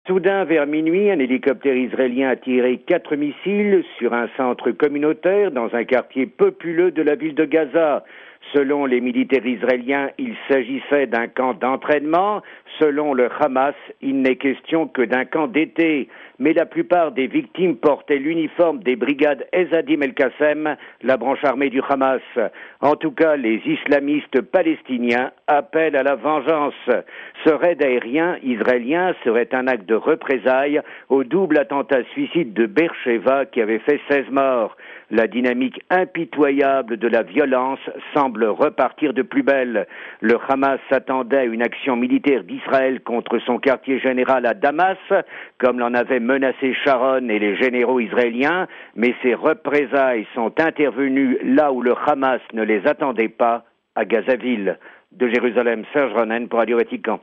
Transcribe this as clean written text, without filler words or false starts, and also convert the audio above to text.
Soudain, vers minuit, un hélicoptère israélien a tiré 4 missiles sur un centre communautaire dans un quartier populeux de la ville de Gaza. Selon les militaires israéliens, il s'agissait d'un camp d'entraînement. Selon le Hamas, il n'est question que d'un camp d'été. Mais la plupart des victimes portaient l'uniforme des brigades Ezadim el-Qassem, la branche armée du Hamas. En tout cas, les islamistes palestiniens appellent à la vengeance. Ce raid aérien israélien serait un acte de représailles au double attentat suicide de Beersheva qui avait fait 16 morts. La dynamique impitoyable de la violence semble repartir de plus belle. Le Hamas s'attendait à une action militaire d'Israël contre son quartier général à Damas, comme l'en avaient menacé Sharon et les généraux israéliens, mais ces représailles sont intervenues là où le Hamas ne les attendait pas, à Gazaville. De Jérusalem, Serge Ronen pour Radio Vatican.